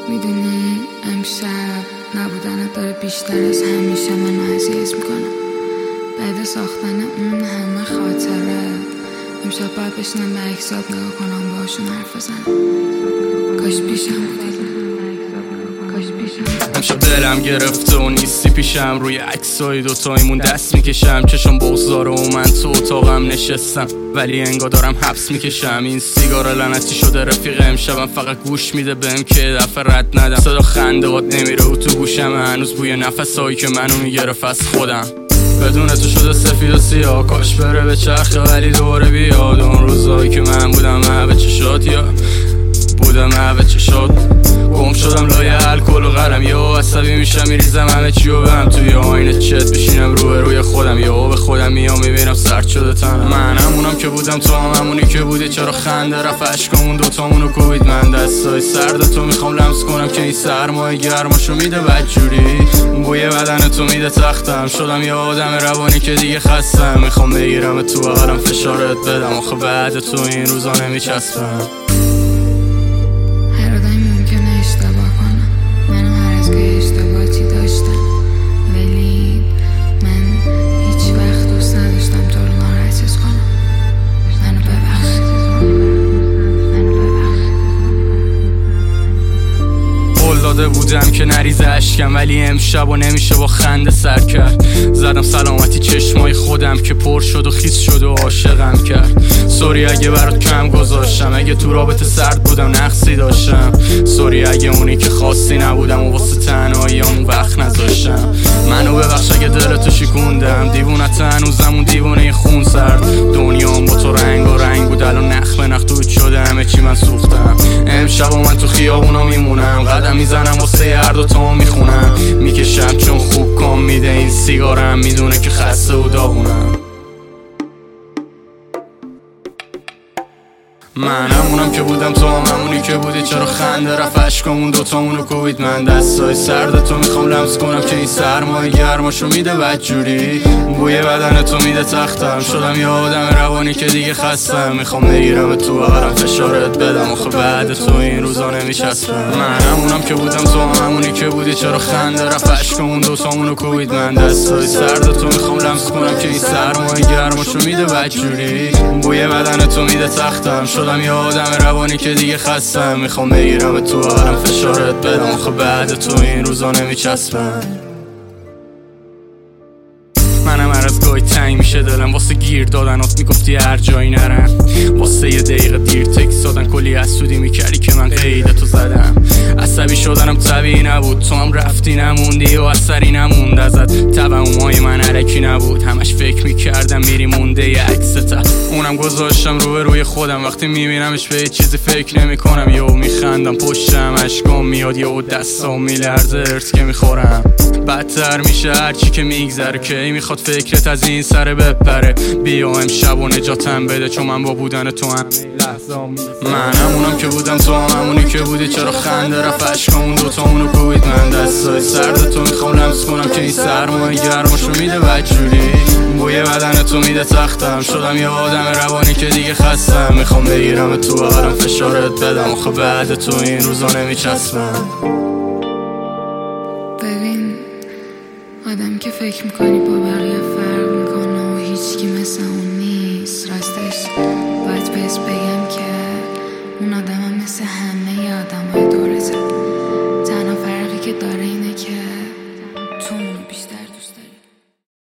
میدونی امشب نبودنت داره بیشتر از همیشه منو اذیت میکنه. بعد ساختن اون همه خاطره امشب باید بشنم به عکسات نگاه کنم، باشون حرف بزنم. کاش پیشم بودی، کاش پیشم بودی. امشب دلم گرفته و نیستی پیشم، روی عکسای دوتایمون دست میکشم. چشم بغضاره و من تو اتاقم نشستم، ولی انگار دارم حبس میکشم. این سیگار لعنتی شده رفیق امشبم، فقط گوش میده بهم که دفعه رد ندم. صدا خنده‌هات نمیره و تو گوشم هنوز بوی نفسایی که منو میگرفت از خودم. بدون تو شده سفید و سیاه، کاش بره به چرخه ولی دوره بیاد. اون روزایی که من بودم محو چشات، یا بودم محو چشات. گم شدم لای الکل و قلم، یا عصبی میشم میریزم همه چی و بهم توی آینه چت بشینم روی خودم، یا به خودم میام میبینم سرد شده تنم. من همونم که بودم، تو هم همونی که بودی. چرا خنده رفت اشکامون دوتامونو کوبید. من دستای سرد تو میخوام لمس کنم که این سرمای گرماشو میده بدجوری. بوی بدن تو میده تختم، شدم یه آدم روانی که دیگه خستم. میخوام بگیرم تو بغلم فشارت بدم، آخه بعد تو این روزا نمیچسبم. داده بودم که نریزه اشکم، ولی امشب و نمیشه با خنده سر کرد. زدم سلامتی چشمای خودم که پر شد و خیس شد و عاشقم کرد. سوری اگه برات کم گذاشتم، اگه تو رابطه سرد بودم نقصی داشتم. سوری اگه اونی که خواستی نبودم و واسه تنهاییامون وقت نذاشتم. منو ببخش اگه دلتو شکوندم، دیوونت هنوزم اون دیوونه خون سرد. دنیام با تو رنگ و رنگ بود، الان نخ به نخ دود شده همه چی من سوختم. امشب و من تو خیابونا میمونم، قدم میزنم واسه هر دوتا میخونم. میکشم چون خوب کام میده این سیگارم، میدونه که خسته و داغونم. من همونم که بودم، تو هم همونی که بودی. چرا خنده رفت اشکامون دوتامونو کوبید. من دستای سرد تو میخوام لمس کنم که این سرمای گرماشو میده بدجوری. بوی بدن تو میده تختم، شدم یه آدم روانی که دیگه خستم. میخوام بگیرم تو بغلم فشارت بدم، آخه بعد تو این روزا نمیچسبم. من همونم که بودم، تو هم همونی که بودی. چرا خنده رفت اشکامون دوتامونو کوبید. من دستای سرد تو میخوام لمس کنم که این سرمای گرماشو میده بدجوری. بوی بدن تو میده تختم، شدم یه آدم روانی که دیگه خستم. میخوام بگیرم تو بغلم فشارت بدم، آخه بعد تو این روزا نمیچسبم. منم هر از گاهی تنگ میشه دلم واسه گیر دادنات، میگفتی هر جایی نرم. واسه یه دقیقه دیر تکس دادن، کلی حسودی میکردی که من قیدتو زدم. عصبی شدنم طبیعی نبود، تو هم رفتی نموندی و اثری نموند ازت. توهمای من علکی نبود، همش فکر میکردم میری مونده یه عکسته. اونم گذاشتم روی خودم، وقتی میبینمش به چیزی فکر نمیکنم. یهو میخندم پشتم اشکام میاد، یهو دستام میلرزه ارث که میخورم. بدتر میشه هرچی که میگذره، که میخواد فکرت از این سر بپره. بیا امشب و نجاتم بده، چون من با بودن تو هم من همونم که بودم، تو هم همونی که بودی. چرا خنده رفت اشکامون دوتامونو کوبید. من دستای سرد تو میخوام لمس کنم که این سرمای گرماشو میده بدجوری. بوی بدن تو میده تختم، شدم یه آدم روانی که دیگه خستم. میخوام بگیرم تو بغلم فشارت بدم، آخه بعد تو این روزا نمیچسبم. ببین آدم که فکر میکنی با بقیه فرق میکنه و هیچکی مثل اون نیست، راستش باید بهش بگم که اون آدم هم مثل همه آدم های دورته. تنها فرقی که داره اینه که تو اونو بیشتر